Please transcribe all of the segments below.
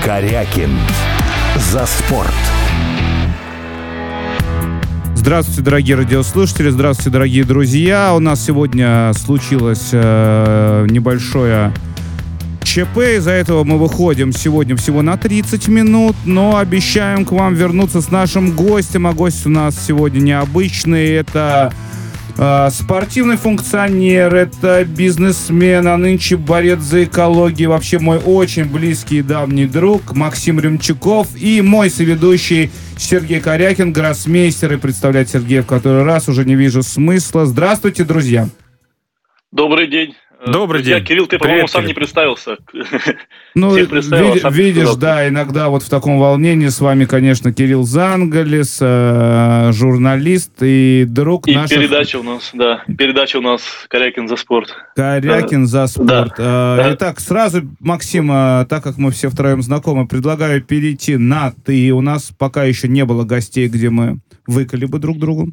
Корякин за спорт. Здравствуйте, дорогие радиослушатели, здравствуйте, дорогие друзья. У нас сегодня случилось небольшое ЧП, из-за этого мы выходим сегодня всего на 30 минут, но обещаем к вам вернуться с нашим гостем, а гость у нас сегодня необычный, это спортивный функционер, это бизнесмен, а нынче борец за экологию, вообще мой очень близкий и давний друг Максим Ремчуков и мой соведущий Сергей Корякин, гроссмейстер, и представлять Сергея в который раз уже не вижу смысла. Здравствуйте, друзья. Добрый день. Добрый день. Кирилл, ты, по-моему, сам не представился. Ну, видишь, да, иногда вот в таком волнении с вами, конечно, Кирилл Зангалис, журналист и друг и наших... передача у нас «Корякин за спорт». «Корякин за спорт». Да. Итак, сразу, Максим, так как мы все втроем знакомы, предлагаю перейти на «ты». У нас пока еще не было гостей, где мы выкали бы друг другу.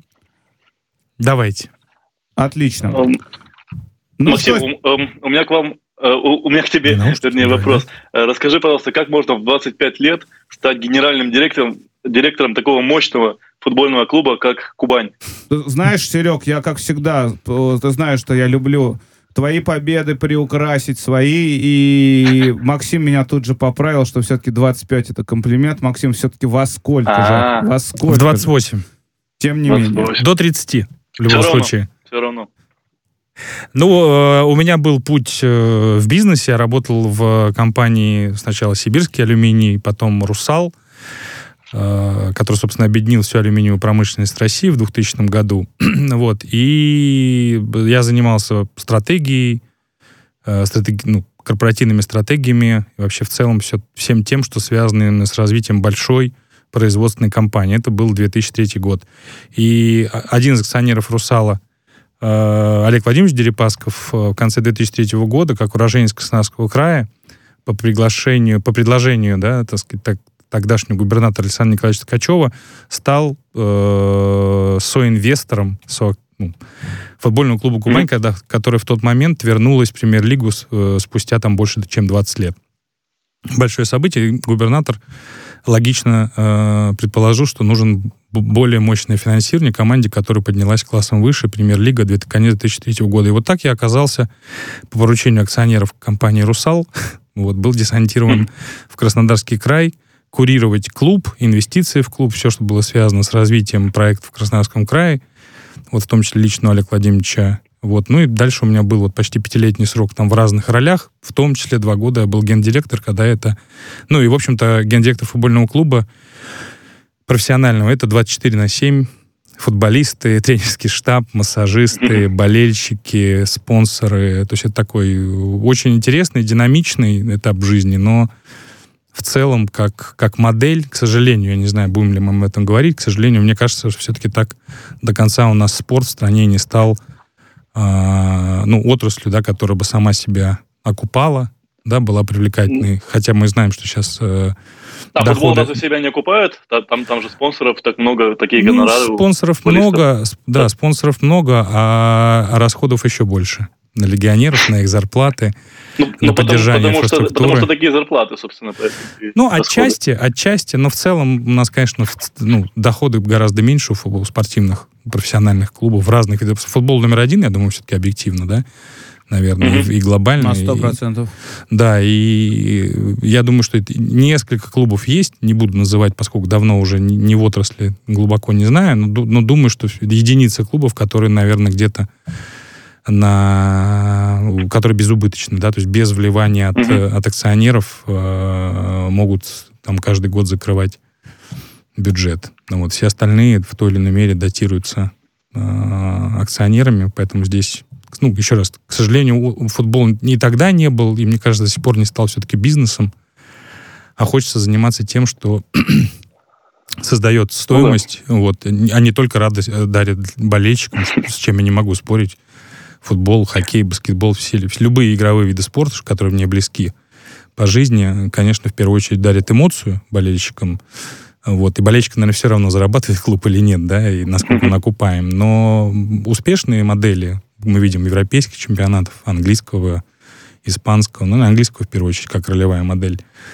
Давайте. Отлично. Максим, у меня к тебе, вернее, вопрос. Расскажи, пожалуйста, как можно в 25 лет стать генеральным директором такого мощного футбольного клуба, как «Кубань»? Знаешь, Серег, я, как всегда, ты знаешь, что я люблю твои победы приукрасить свои, и Максим меня тут же поправил, что все-таки 25 это комплимент. Максим, все-таки во сколько же? Во сколько? В 28. Тем не менее. До 30, в любом случае. Все равно. Ну, у меня был путь в бизнесе. Я работал в компании сначала «Сибирский алюминий», потом «Русал», который, собственно, объединил всю алюминиевую промышленность России в 2000 году. Вот. И я занимался стратегией, корпоративными стратегиями, и вообще в целом всем тем, что связано с развитием большой производственной компании. Это был 2003 год. И один из акционеров «Русала», Олег Владимирович Дерипасков, в конце 2003 года, как уроженец Краснодарского края, по предложению, да, так сказать, тогдашнего губернатора Александра Николаевича Ткачева, стал соинвестором футбольного клуба «Кубань», который в тот момент вернулась в премьер-лигу спустя там больше, чем 20 лет. Большое событие. Губернатор логично предположил, что нужен более мощное финансирование команде, которая поднялась классом выше, премьер-лига, конец 2003 года. И вот так я оказался по поручению акционеров компании «Русал», был десантирован в Краснодарский край, курировать клуб, инвестиции в клуб, все, что было связано с развитием проекта в Краснодарском крае, в том числе лично Олега Владимировича. Ну и дальше у меня был почти 5-летний срок там в разных ролях, в том числе 2 года я был гендиректор, когда это... Ну и, в общем-то, гендиректор футбольного клуба профессионального, это 24/7, футболисты, тренерский штаб, массажисты, болельщики, спонсоры. То есть это такой очень интересный, динамичный этап жизни, но в целом как модель, к сожалению, я не знаю, будем ли мы об этом говорить, к сожалению, мне кажется, что все-таки так до конца у нас спорт в стране не стал отраслью, да, которая бы сама себя окупала, да, была привлекательной. Хотя мы знаем, что сейчас футбол разве себя не окупает? Там же спонсоров так много, такие гонорары. Спонсоров много, да, спонсоров много, а расходов еще больше. На легионеров, на их зарплаты, на поддержание инфраструктуры. Потому что такие зарплаты, собственно. Отчасти, но в целом у нас, конечно, доходы гораздо меньше у спортивных профессиональных клубов в разных видах. Футбол номер 1, я думаю, все-таки объективно, да, наверное, и глобально. На 100%. Да, и я думаю, что несколько клубов есть, не буду называть, поскольку давно уже не в отрасли, глубоко не знаю, но думаю, что единицы клубов, которые, наверное, где-то которые безубыточны, да, то есть без вливания от акционеров могут там каждый год закрывать бюджет. Все остальные в той или иной мере датируются акционерами, поэтому здесь, еще раз, к сожалению, футбол и тогда не был, и, мне кажется, до сих пор не стал все-таки бизнесом, а хочется заниматься тем, что создает стоимость, а не только радость дарит болельщикам, с чем я не могу спорить. Футбол, хоккей, баскетбол, любые игровые виды спорта, которые мне близки по жизни, конечно, в первую очередь дарят эмоцию болельщикам. И болельщик, наверное, все равно зарабатывает клуб или нет, да, и насколько он окупаем. Но успешные модели мы видим европейских чемпионатов, английского, испанского, английского в первую очередь, как ролевая модель.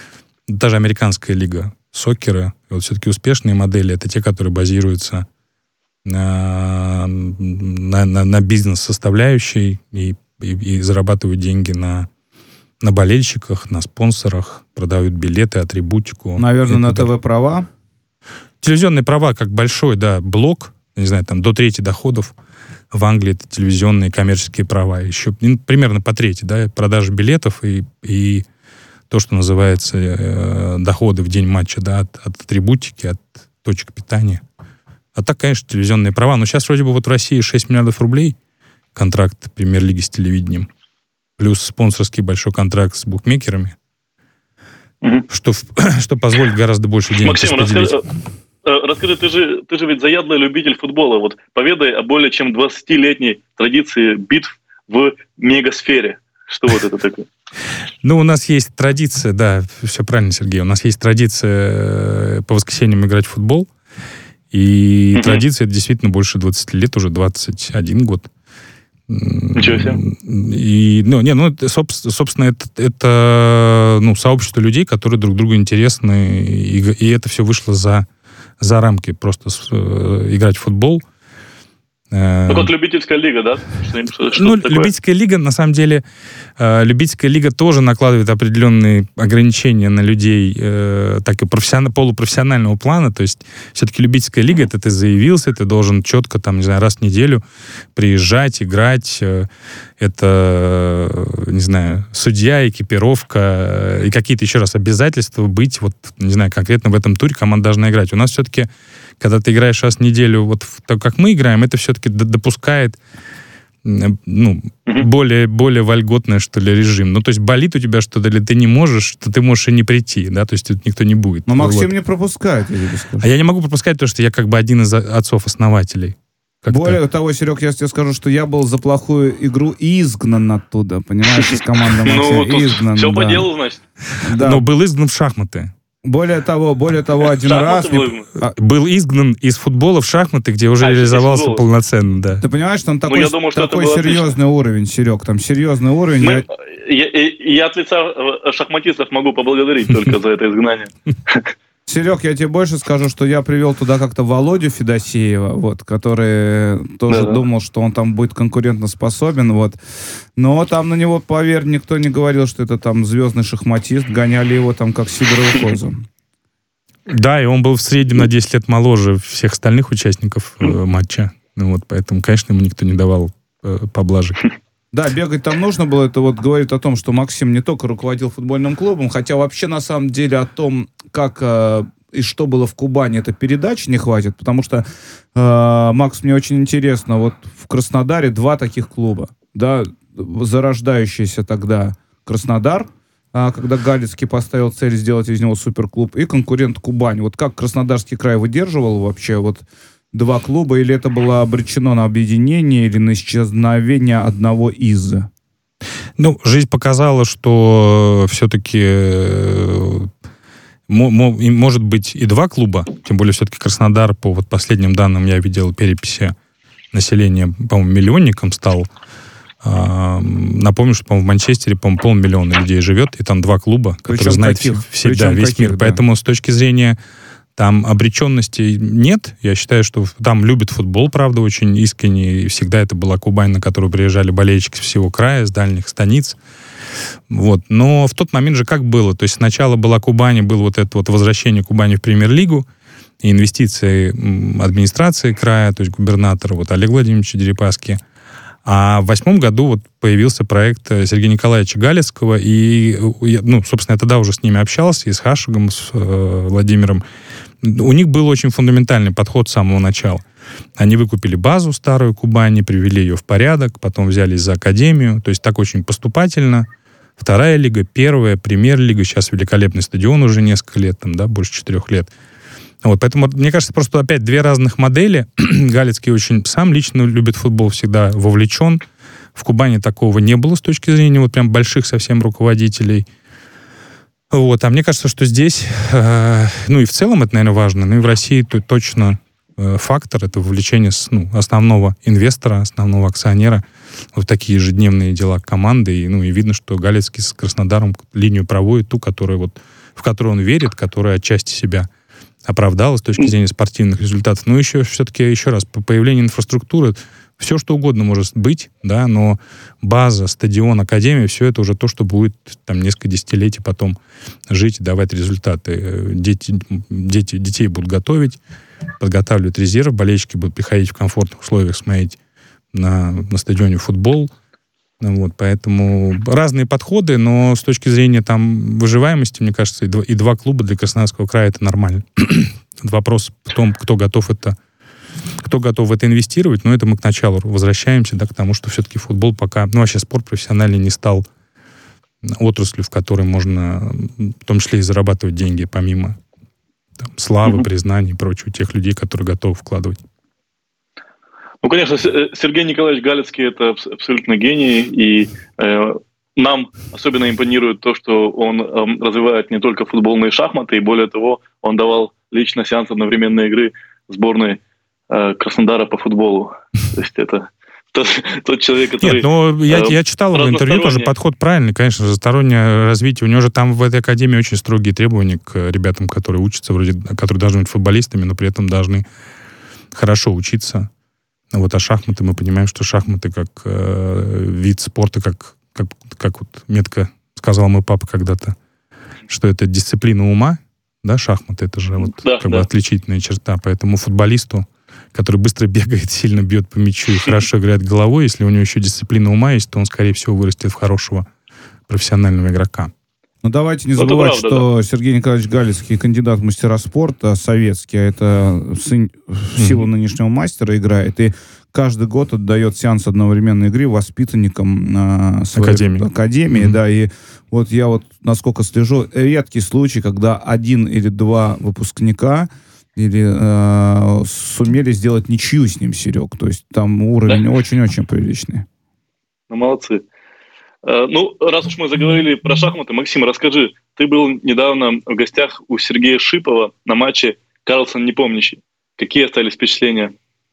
даже американская лига соккера, вот все-таки успешные модели, это те, которые базируются на бизнес-составляющей и зарабатывают деньги на болельщиках, на спонсорах, продают билеты, атрибутику. Наверное, на ТВ-права? Телевизионные права, как большой, да, блок, не знаю, там до трети доходов в Англии это телевизионные коммерческие права. Еще примерно по трети, да, продажа билетов и то, что называется доходы в день матча, да, от атрибутики, от точек питания. А так, конечно, телевизионные права. Но сейчас вроде бы вот в России 6 миллиардов рублей контракт премьер-лиги с телевидением. Плюс спонсорский большой контракт с букмекерами. Что позволит гораздо больше денег распределить. Расскажи, ты же ведь заядлый любитель футбола. Вот поведай о более чем 20-летней традиции битв в мегасфере. Что вот это такое? Ну, у нас есть традиция, да, все правильно, Сергей, у нас есть традиция по воскресеньям играть в футбол. И традиция это действительно больше 20 лет, уже 21 год. Ничего себе. И, собственно, это сообщество людей, которые друг другу интересны, и это все вышло за рамки просто играть в футбол. Ну, как любительская лига, да? Любительская лига, на самом деле, любительская лига тоже накладывает определенные ограничения на людей, так и полупрофессионального плана. То есть все-таки любительская лига, это ты заявился, ты должен четко, там, не знаю, раз в неделю приезжать, играть. Это, не знаю, судья, экипировка и какие-то еще раз обязательства быть, вот, не знаю, конкретно в этом туре команда должна играть. У нас все-таки, когда ты играешь раз в неделю, вот так как мы играем, это все-таки допускает более вольготный, что ли, режим. Ну, то есть болит у тебя что-то, или ты не можешь, что ты можешь и не прийти, да, то есть тут никто не будет. Но Максим не пропускает, я тебе скажу. А я не могу пропускать, потому что я как бы один из отцов-основателей. Как-то. Более того, Серег, я тебе скажу, что я был за плохую игру изгнан оттуда, понимаешь, из команды Максима. Изгнан, все по делу, значит. Но был изгнан в шахматы. Более того, один раз... Был изгнан из футбола в шахматы, где уже реализовался полноценно, да. Ты понимаешь, там такой серьезный уровень, Серег, там серьезный уровень. Я от лица шахматистов могу поблагодарить только за это изгнание. Серег, я тебе больше скажу, что я привел туда как-то Володю Федосеева, вот, который тоже думал, что он там будет конкурентоспособен, вот. Но там на него, поверь, никто не говорил, что это там звездный шахматист, гоняли его там как сидорову козу. Да, и он был в среднем на 10 лет моложе всех остальных участников матча. Ну, вот, поэтому, конечно, ему никто не давал поблажек. Да, бегать там нужно было. Это вот говорит о том, что Максим не только руководил футбольным клубом, хотя вообще на самом деле о том, как и что было в Кубани, это передач не хватит, потому что, Макс, мне очень интересно, вот в Краснодаре 2 таких клуба, да, зарождающийся тогда Краснодар, когда Галицкий поставил цель сделать из него суперклуб, и конкурент Кубань. Вот как Краснодарский край выдерживал вообще вот 2 клуба, или это было обречено на объединение, или на исчезновение одного из? Ну, жизнь показала, что все-таки может быть и 2 клуба, тем более все-таки Краснодар, по вот последним данным я видел переписи населения, по-моему, миллионником стал. Напомню, что, по-моему, в Манчестере, по-моему, 500 000 людей живет, и там 2 клуба, которые знают весь мир. Да. Поэтому с точки зрения там обреченности нет. Я считаю, что там любят футбол, правда, очень искренне. И всегда это была Кубань, на которую приезжали болельщики с всего края, с дальних станиц. Вот. Но в тот момент же как было? То есть сначала была Кубань, было вот это вот возвращение Кубани в премьер-лигу, и инвестиции администрации края, то есть губернатора вот, Олега Владимировича Дерипаски. А в 2008 году вот появился проект Сергея Николаевича Галицкого, и, собственно, я тогда уже с ними общался, и с Хашигом, с Владимиром. У них был очень фундаментальный подход с самого начала. Они выкупили базу старую Кубани, привели ее в порядок, потом взялись за академию, то есть так очень поступательно. 2-я лига, 1-я, премьер-лига, сейчас великолепный стадион уже несколько лет, там, да, больше 4 лет. Вот, поэтому, мне кажется, просто опять 2 разных модели. Галицкий очень сам лично любит футбол, всегда вовлечен. В Кубани такого не было с точки зрения вот прям больших совсем руководителей. Вот, а мне кажется, что здесь, и в целом это, наверное, важно, но и в России точно фактор, это вовлечение основного инвестора, основного акционера в такие ежедневные дела команды. И видно, что Галицкий с Краснодаром линию проводит, ту, которая вот в которую он верит, которая отчасти себя оправдала с точки зрения спортивных результатов. Но еще раз, по появлению инфраструктуры все, что угодно может быть, да, но база, стадион, академия, все это уже то, что будет там несколько десятилетий потом жить и давать результаты. Детей будут готовить, подготавливать резерв, болельщики будут приходить в комфортных условиях смотреть на стадионе футбол. Вот, поэтому разные подходы, но с точки зрения там выживаемости, мне кажется, и два клуба для Краснодарского края это нормально. Вопрос в том, кто готов в это инвестировать, но это мы к началу возвращаемся, да, к тому, что все-таки футбол пока, вообще спорт профессиональный не стал отраслью, в которой можно в том числе и зарабатывать деньги, помимо там, славы, признаний и прочего, тех людей, которые готовы вкладывать. Ну, конечно, Сергей Николаевич Галицкий — это абсолютно гений, и нам особенно импонирует то, что он развивает не только футбольные шахматы, и более того, он давал лично сеанс одновременной игры сборной Краснодара по футболу. То есть это тот человек, который... Нет, но я читал в интервью, тоже подход правильный, конечно, разностороннее развитие. У него же там в этой академии очень строгие требования к ребятам, которые учатся, которые должны быть футболистами, но при этом должны хорошо учиться. Вот, а шахматы, мы понимаем, что шахматы как вид спорта, как вот метко сказал мой папа когда-то, что это дисциплина ума, да, шахматы, это же вот бы отличительная черта. Поэтому футболисту, который быстро бегает, сильно бьет по мячу и хорошо играет головой, если у него еще дисциплина ума есть, то он, скорее всего, вырастет в хорошего профессионального игрока. Ну, давайте не забывать, что Сергей Николаевич Галицкий кандидат в мастера спорта советский, а это сын в силу нынешнего мастера играет, и каждый год отдает сеанс одновременной игры воспитанникам своей академии, да, и вот я вот, насколько слежу, редкий случай, когда один или два выпускника сумели сделать ничью с ним, Серег, то есть там уровень очень-очень приличный. Ну, молодцы. Ну, раз уж мы заговорили про шахматы, Максим, расскажи, ты был недавно в гостях у Сергея Шипова на матче Карлсон Непомнящий. Какие остались впечатления?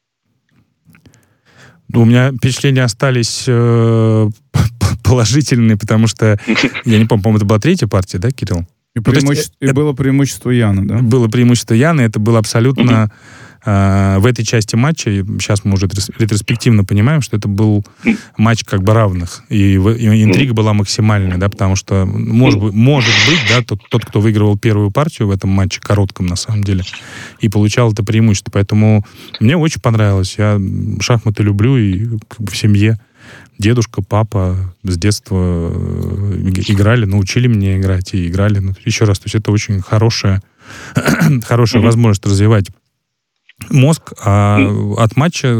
У меня впечатления остались положительные, потому что, я не помню, по-моему, это была третья партия, да, Кирилл? И было преимущество Яны, да? Было преимущество Яны, это было абсолютно... В этой части матча, сейчас мы уже ретроспективно понимаем, что это был матч как бы равных. И интрига была максимальная, да, потому что, может быть, да, тот, кто выигрывал первую партию в этом матче, коротком на самом деле, и получал это преимущество. Поэтому мне очень понравилось. Я шахматы люблю, и как бы в семье дедушка, папа с детства играли, научили меня играть и играли. Ну, еще раз, то есть это очень хорошая возможность развивать мозг, а от матча,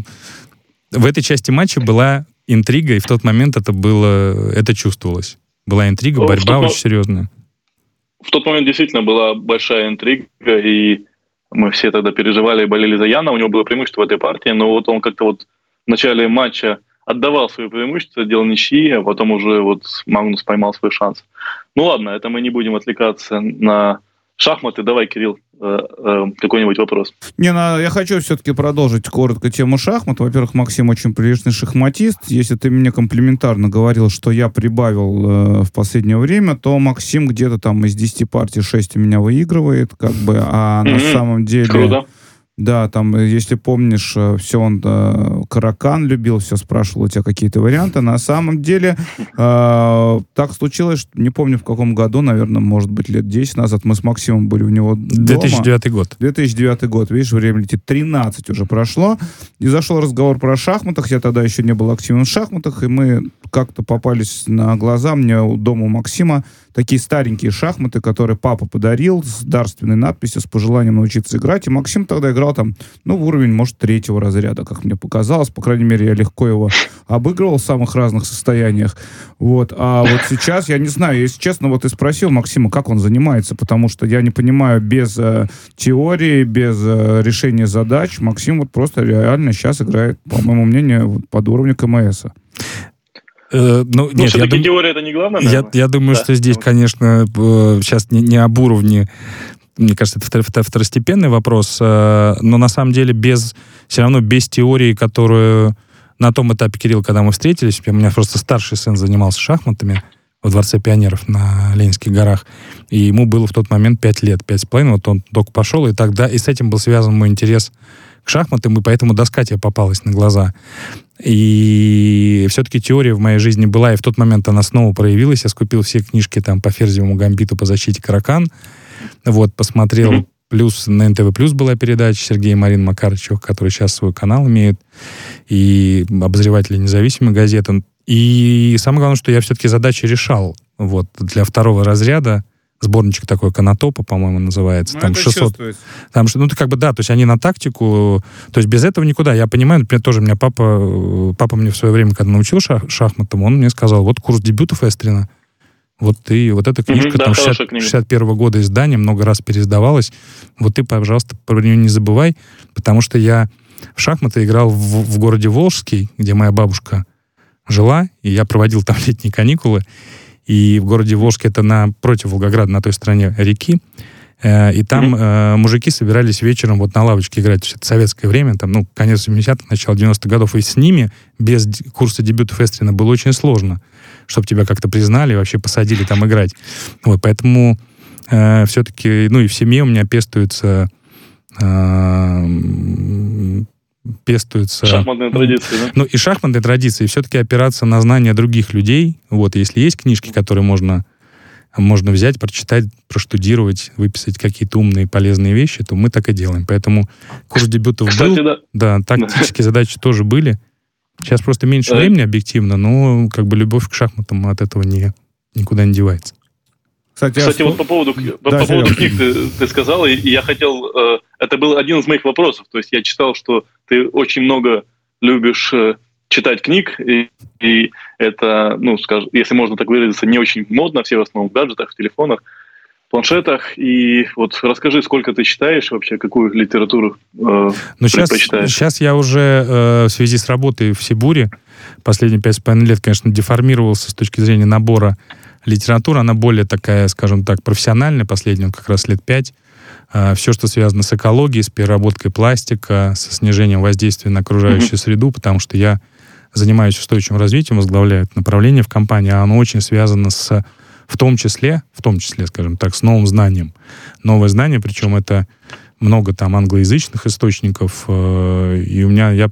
в этой части матча была интрига, и в тот момент это чувствовалось. Была интрига, борьба очень серьезная. В тот момент действительно была большая интрига, и мы все тогда переживали и болели за Яна, у него было преимущество в этой партии, но вот он как-то вот в начале матча отдавал свое преимущество, делал ничьи, а потом уже вот Магнус поймал свой шанс. Ну ладно, это мы не будем отвлекаться на шахматы. Давай, Кирилл, какой-нибудь вопрос. Я хочу все-таки продолжить коротко тему шахмат. Во-первых, Максим очень приличный шахматист. Если ты мне комплиментарно говорил, что я прибавил в последнее время, то Максим где-то там из 10 партий 6 у меня выигрывает, как бы, а на самом деле... Круто. Да, там, если помнишь, все он Каракан любил, все спрашивал у тебя какие-то варианты. На самом деле так случилось, что не помню в каком году, наверное, может быть, лет 10 назад мы с Максимом были у него дома. 2009 год. 2009 год, видишь, время летит, 13 уже прошло. И зашел разговор про шахматах. Я тогда еще не был активен в шахматах, и мы как-то попались на глаза мне у дома у Максима такие старенькие шахматы, которые папа подарил, с дарственной надписью, с пожеланием научиться играть. И Максим тогда играл там, в уровень, может, 3-го разряда, как мне показалось. По крайней мере, я легко его обыгрывал в самых разных состояниях. Вот. А вот сейчас, я не знаю, если честно, вот и спросил Максима, как он занимается, потому что я не понимаю, без теории, без решения задач, Максим вот просто реально сейчас играет, по моему мнению, под уровнем КМСа. Нет, все-таки теория это не главное, я думаю, что здесь, конечно, сейчас не об уровне, мне кажется, это второстепенный вопрос, но на самом деле все равно без теории, которую на том этапе, Кирилл, когда мы встретились, у меня просто старший сын занимался шахматами, в Дворце пионеров на Ленинских горах. И ему было в тот момент 5 лет, 5,5. Вот он только пошел, и тогда и с этим был связан мой интерес к шахматам, и поэтому доска тебе попалась на глаза. И все-таки теория в моей жизни была, и в тот момент она снова проявилась. Я скупил все книжки там по Ферзевому гамбиту, по защите Каракан. Вот, посмотрел. Плюс на НТВ Плюс была передача Сергея и Марины Макарычевых, который сейчас свой канал имеет, и обозреватели независимой газеты. И самое главное, что я все-таки задачи решал. Вот, для 2 разряда сборничек такой Конотопа, по-моему, называется. Там 600. Там, ну, ты как бы, да, то есть они на тактику. То есть без этого никуда. Я понимаю, например, тоже у меня папа мне в свое время, когда научил шахматам, он мне сказал, вот курс дебютов Эстрина. Вот ты, вот эта книжка, там 61-го года издания, много раз переиздавалась. Вот ты, пожалуйста, про нее не забывай, потому что я в шахматы играл в городе Волжский, где моя бабушка жила, и я проводил там летние каникулы. И в городе Волжский, это напротив Волгограда, на той стороне реки, и там мужики собирались вечером вот на лавочке играть. То есть это советское время, там, ну, конец 70-х, начало 90-х годов. И с ними, без курса дебютов Эстрина, было очень сложно, чтобы тебя как-то признали и вообще посадили там играть. Вот, поэтому все-таки, ну, и в семье у меня пестуются шахматные традиции, да? Ну, и шахматные традиции, и все-таки опираться на знания других людей. Вот, если есть книжки, которые можно взять, прочитать, проштудировать, выписать какие-то умные, полезные вещи, то мы так и делаем. Поэтому курс дебютов был. Да, тактические задачи тоже были. Сейчас просто меньше времени объективно, но как бы любовь к шахматам от этого никуда не девается. Кстати, вот по поводу книг ты сказал, и я хотел... Это был один из моих вопросов. То есть я читал, что ты очень много любишь читать книг, и это, ну, скажем, если можно так выразиться, не очень модно, все в основном в гаджетах, в телефонах, планшетах. И вот расскажи, сколько ты читаешь вообще, какую литературу предпочитаешь? Сейчас я уже в связи с работой в Сибуре последние 5,5 лет, конечно, деформировался с точки зрения набора литературы. Она более такая, скажем так, профессиональная, последние как раз лет 5. Все, что связано с экологией, с переработкой пластика, со снижением воздействия на окружающую среду, потому что я занимаюсь устойчивым развитием, возглавляю это направление в компании, а оно очень связано в том числе, скажем так, с новым знанием. Новое знание, причем это много там англоязычных источников, и у меня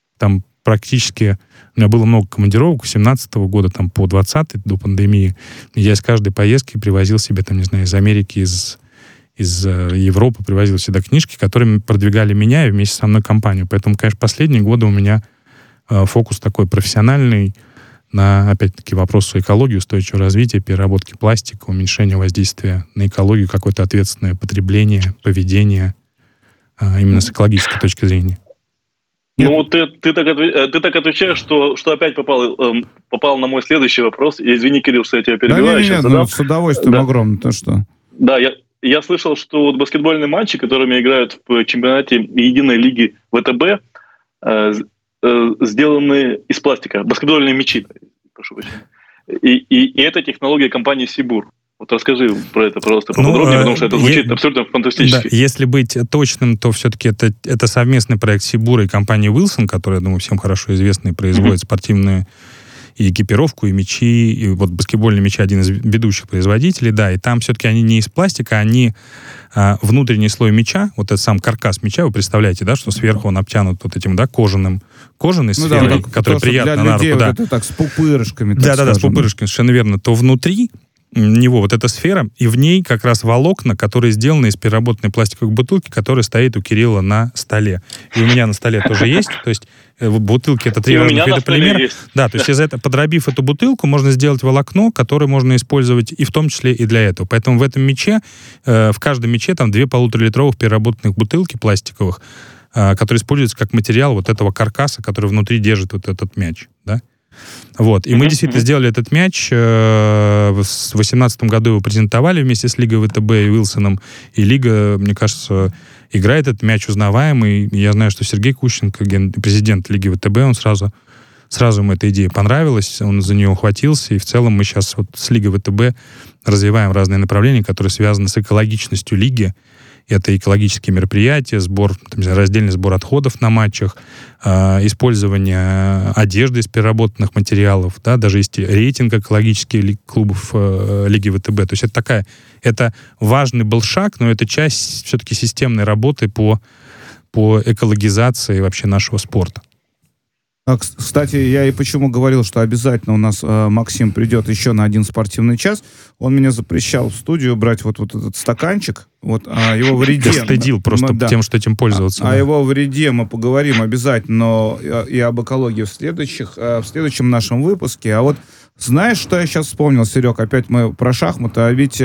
было много командировок с 17 года там, по 20 до пандемии. Я из каждой поездки привозил себе, там, не знаю, из Америки, из Европы привозил сюда книжки, которые продвигали меня и вместе со мной компанию. Поэтому, конечно, последние годы у меня фокус такой профессиональный на, опять-таки, вопросы экологии, устойчивого развития, переработки пластика, уменьшения воздействия на экологию, какое-то ответственное потребление, поведение, именно с экологической точки зрения. Ну, ты так отвечаешь, что опять попал на мой следующий вопрос. Извини, Кирилл, что я тебя перебиваю. Нет, с удовольствием огромным. То что? Да, я слышал, что вот баскетбольные матчи, которыми играют в чемпионате единой лиги ВТБ, сделаны из пластика. Баскетбольные мячи, прошу прощения. И это технология компании «Сибур». Вот расскажи про это, пожалуйста, поподробнее, потому что это звучит абсолютно фантастически. Да, если быть точным, то все-таки это совместный проект «Сибура» и компании «Уилсон», которая, я думаю, всем хорошо известна и производит спортивную и экипировку, и мячи. И вот баскетбольные мячи один из ведущих производителей, да, и там все-таки они не из пластика, они внутренний слой мяча, вот этот сам каркас мяча, вы представляете, да, что сверху он обтянут вот этим, да, кожаной сферой, которая приятна на руку. Да, вот это так, с пупырышками. Да, с пупырышками, совершенно верно. То внутри него вот эта сфера, и в ней как раз волокна, которые сделаны из переработанной пластиковой бутылки, которая стоит у Кирилла на столе. И у меня на столе тоже есть, то есть бутылки — это 3 разных вида полимера. Да, то есть подробив эту бутылку, можно сделать волокно, которое можно использовать и в том числе и для этого. Поэтому в этом мяче, в каждом мяче там 2 1,5-литровых переработанных бутылки пластиковых, которые используются как материал вот этого каркаса, который внутри держит вот этот мяч, да. Вот. И мы действительно сделали этот мяч. В 2018 году его презентовали вместе с Лигой ВТБ и Уилсоном. И Лига, мне кажется, играет этот мяч узнаваемый. Я знаю, что Сергей Кущенко, президент Лиги ВТБ, он сразу ему эта идея понравилась, он за нее ухватился. И в целом мы сейчас вот с Лигой ВТБ развиваем разные направления, которые связаны с экологичностью Лиги Это экологические мероприятия, раздельный сбор отходов на матчах, использование одежды из переработанных материалов, да, даже есть рейтинг экологических клубов Лиги ВТБ. То есть это важный был шаг, но это часть все-таки системной работы по экологизации вообще нашего спорта. Кстати, я и почему говорил, что обязательно у нас Максим придет еще на один спортивный час. Он меня запрещал в студию брать вот этот стаканчик. О его вреде. Ты стыдил просто тем, что этим пользоваться. О его вреде мы поговорим обязательно, но и об экологии в следующем нашем выпуске. А вот знаешь, что я сейчас вспомнил, Серег? Опять мы про шахматы. А ведь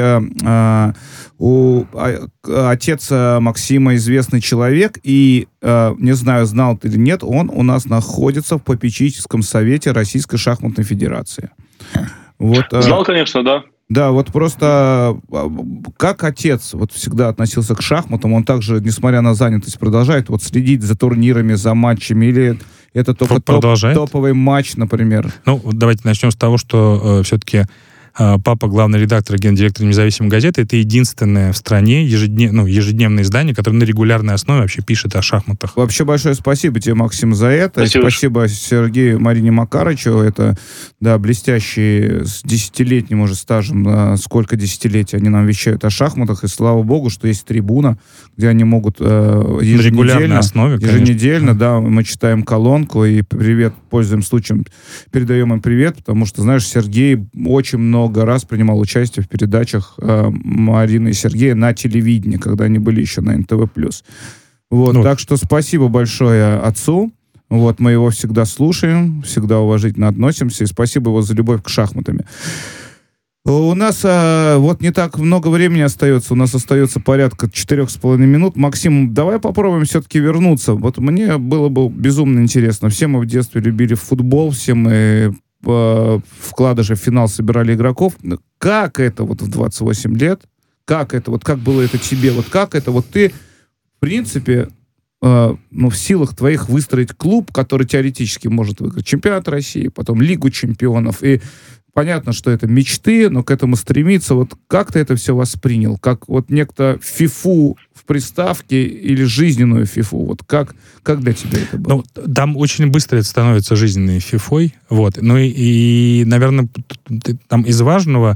отец Максима известный человек, и, не знаю, знал ты или нет, он у нас находится в попечительском совете Российской шахматной федерации. Знал, конечно, да. Да, вот просто как отец всегда относился к шахматам, он также, несмотря на занятость, продолжает следить за турнирами, за матчами, или это только топовый матч, например? Давайте начнем с того, что все-таки папа главный редактор и гендиректор независимой газеты. Это единственное в стране ежедневное издание, которое на регулярной основе вообще пишет о шахматах. Вообще большое спасибо тебе, Максим, за это. Спасибо Сергею Марине Макарычу. Это, блестящие с 10-летним уже стажем. Сколько десятилетий они нам вещают о шахматах. И слава богу, что есть трибуна, где они могут еженедельно, на регулярной основе, еженедельно, мы читаем колонку и пользуемся случаем, передаем им привет, потому что, знаешь, Сергей очень много раз принимал участие в передачах Марины и Сергея на телевидении, когда они были еще на НТВ+. Так что спасибо большое отцу. Мы его всегда слушаем, всегда уважительно относимся, и спасибо его за любовь к шахматам. У нас не так много времени остается, у нас остается порядка 4,5 минут. Максим, давай попробуем все-таки вернуться. Мне было бы безумно интересно. Все мы в детстве любили футбол, все мы вкладыши в финал собирали игроков. Как это в 28 лет? Как это? Как было это тебе? Как это? Ты, в принципе, в силах твоих выстроить клуб, который теоретически может выиграть чемпионат России, потом Лигу чемпионов. И понятно, что это мечты, но к этому стремиться. Как ты это все воспринял? Как некто фифу в приставке или жизненную фифу? Как для тебя это было? Там очень быстро это становится жизненной фифой. И, наверное, там из важного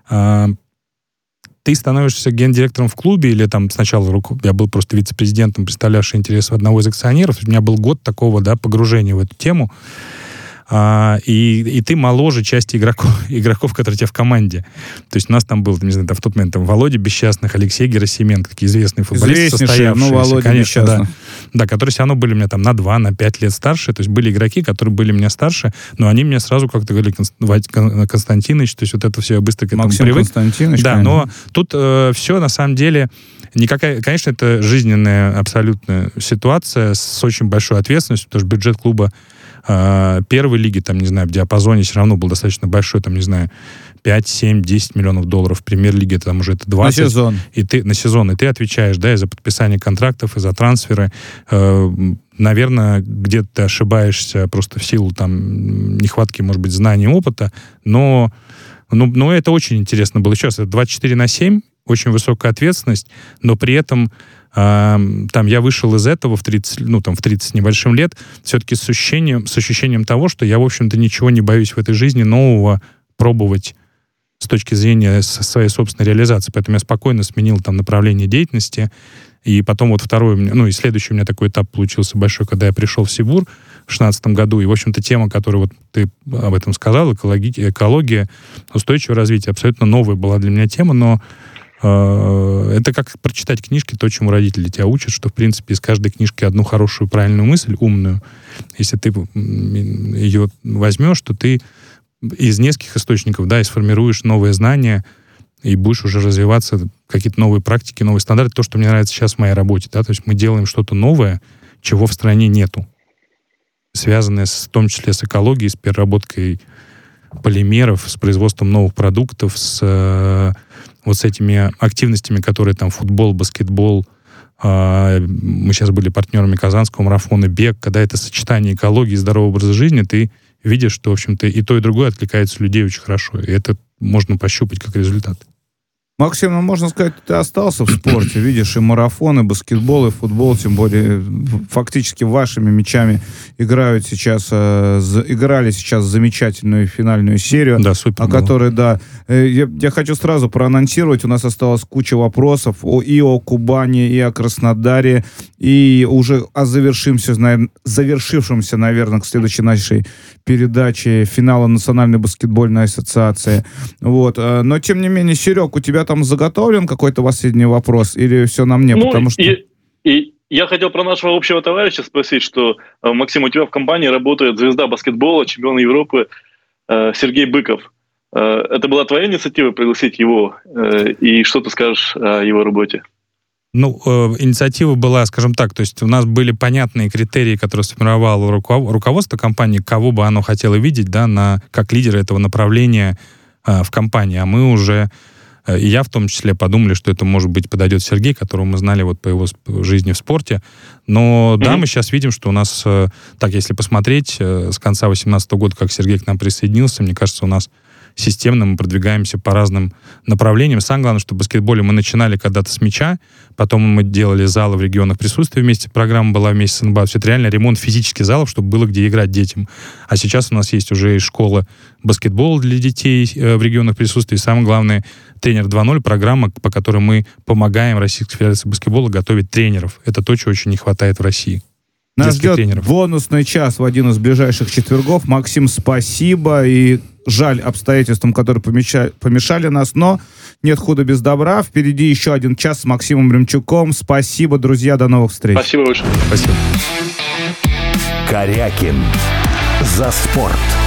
ты становишься гендиректором в клубе, или там сначала я был просто вице-президентом, представлявший интересы одного из акционеров. У меня был год такого погружения в эту тему. И ты моложе части игроков, которые у тебя в команде. То есть у нас там был, не знаю, в тот момент Володя Бесчастных, Алексей Герасименко, такие известные футболисты, состоявшиеся. Володя Бесчастных. Да, которые все равно были у меня на 2, на 5 лет старше. То есть были игроки, которые были меня старше, но они меня сразу как-то говорили: Константинович, то есть это все я быстро к этому Максим привык. Константинович. Да, но тут все на самом деле никакая... Конечно, это жизненная абсолютная ситуация с очень большой ответственностью, потому что бюджет клуба первой лиги, в диапазоне все равно был достаточно большой, 5, 7, 10 миллионов долларов. В премьер-лиге уже это 20. На сезон. На сезон. И ты отвечаешь, и за подписание контрактов, и за трансферы. Наверное, где-то ты ошибаешься просто в силу нехватки, может быть, знаний и опыта, но это очень интересно было. Еще раз, это 24/7, очень высокая ответственность, но при этом я вышел из этого в 30 с небольшим лет, все-таки с ощущением того, что я, в общем-то, ничего не боюсь в этой жизни нового пробовать с точки зрения своей собственной реализации. Поэтому я спокойно сменил направление деятельности. И потом второй, и следующий у меня такой этап получился большой, когда я пришел в Сибур в 2016 году. И, в общем-то, тема, которую ты об этом сказал, экология, устойчивое развитие, абсолютно новая была для меня тема, но это как прочитать книжки, то, чему родители тебя учат, что, в принципе, из каждой книжки одну хорошую, правильную мысль, умную, если ты ее возьмешь, то ты из нескольких источников, и сформируешь новые знания, и будешь уже развиваться, какие-то новые практики, новые стандарты. То, что мне нравится сейчас в моей работе, то есть мы делаем что-то новое, чего в стране нету, связанное в том числе с экологией, с переработкой полимеров, с производством новых продуктов, с этими активностями, которые футбол, баскетбол. Мы сейчас были партнерами Казанского марафона, бег. Когда это сочетание экологии и здорового образа жизни, ты видишь, что, в общем-то, и то, и другое откликается у людей очень хорошо. И это можно пощупать как результат. Максим, можно сказать, ты остался в спорте. Видишь, и марафон, и баскетбол, и футбол, тем более фактически вашими мячами играли сейчас замечательную финальную серию. Да, супер. О которой, да. Я хочу сразу проанонсировать. У нас осталась куча вопросов и о Кубани, и о Краснодаре, и уже о завершившемся, наверное, к следующей нашей передаче финала Национальной баскетбольной ассоциации. Вот. Но, тем не менее, Серег, у тебя там заготовлен какой-то последний вопрос? Или все на мне? Потому что... Я хотел про нашего общего товарища спросить, что, Максим, у тебя в компании работает звезда баскетбола, чемпион Европы Сергей Быков. Это была твоя инициатива пригласить его? И что ты скажешь о его работе? Инициатива была, скажем так, то есть у нас были понятные критерии, которые сформировало руководство компании, кого бы оно хотело видеть, да, как лидера этого направления в компании. А мы уже, и я в том числе, подумали, что это, может быть, подойдет Сергей, которого мы знали вот по его жизни в спорте. Но да, мы сейчас видим, что у нас, так, если посмотреть, с конца 2018 года, как Сергей к нам присоединился, мне кажется, у нас системно мы продвигаемся по разным направлениям. Самое главное, что в баскетболе мы начинали когда-то с мяча, потом мы делали залы в регионах присутствия вместе, программа была вместе с НБА. Это реально ремонт физических залов, чтобы было где играть детям. А сейчас у нас есть уже и школа баскетбола для детей в регионах присутствия. И самое главное, тренер 2.0, программа, по которой мы помогаем Российской Федерации баскетбола готовить тренеров. Это то, чего очень не хватает в России. Нас ждет бонусный час в один из ближайших четвергов. Максим, спасибо. И жаль обстоятельствам, которые помешали нас, но нет худа без добра. Впереди еще один час с Максимом Ремчуком. Спасибо, друзья, до новых встреч. Спасибо большое. Спасибо. Корякин за спорт.